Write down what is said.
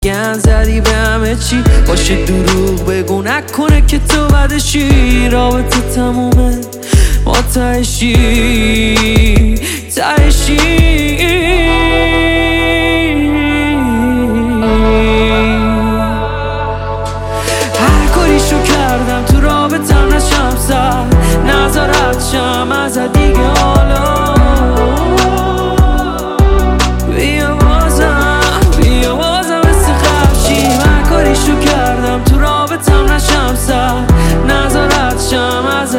گن زدی به همه چی، باشه دروغ بگو نکنه که تو بدشی. رابطه تمومه ما تهشی هر کاریشو کردم تو رابطم نشم سر نظارت شم ازت